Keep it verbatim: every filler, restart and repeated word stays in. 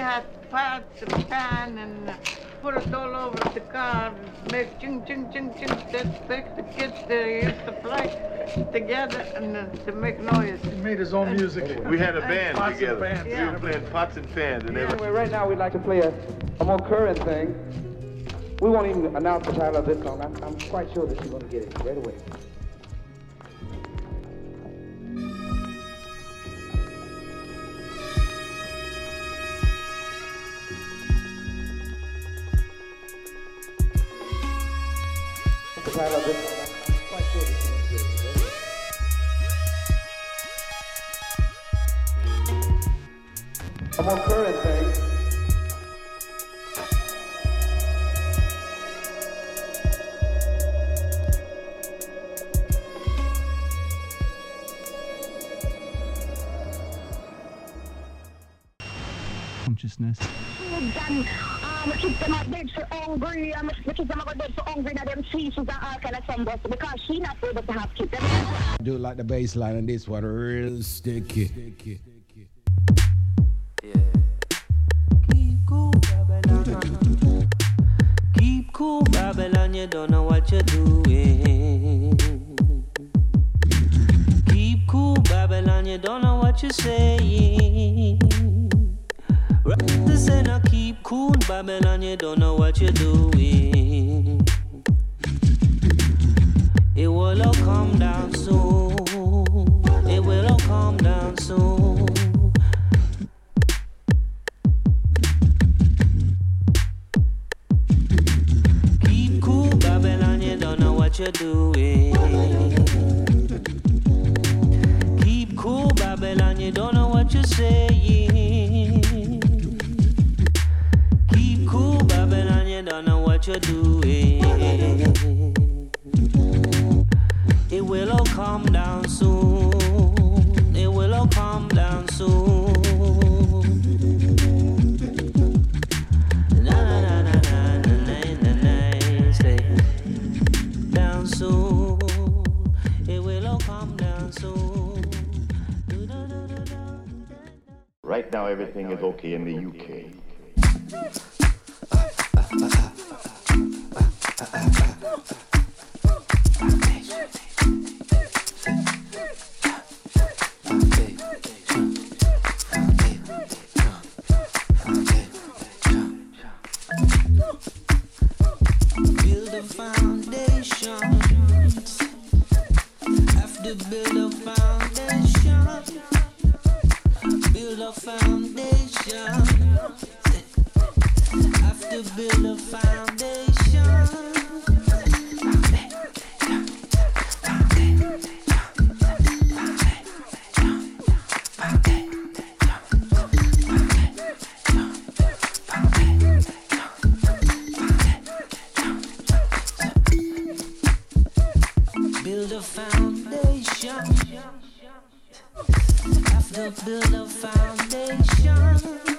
had pots and pan and uh, put it all over the car, make ching ching ching ching. That makes the kids they used to play together and uh, to make noise. He made his own music. We had a band Pots and together. pans. We were playing pots and pans and everything. Anyway, right now we'd like to play a, a more current thing. We won't even announce the title of this song. I'm, I'm quite sure that you're going to get it right away. The title of this song, I'm quite sure that you're going to get it right away. A more current thing. Consciousness. Then, um, keep them out dead so hungry, um, we keep them out dead so hungry that them seasons and all kind of some bus because she not able to have keep them. Do like the bass line and this one real sticky. sticky. Keep cool, Babylon. Keep cool, Babylon. You don't know what you're doing. Keep cool, Babylon. You don't know what you're saying. Say now keep cool, Babylon, you don't know what you're doing. It will all come down soon. It will all come down soon. Keep cool, Babylon, you don't know what you're doing. Keep cool, Babylon, you don't know what you're saying. Cool, Babylon, you don't know what you're doing. It will all come down soon. It will all come down soon. Na na na na na na na na. Stay down soon. It will all come down soon. Right now, everything is okay in the U K. Build a foundation. Have to build a foundation. Build a foundation. Have to build a foundation. Build a foundation. Have to build a foundation.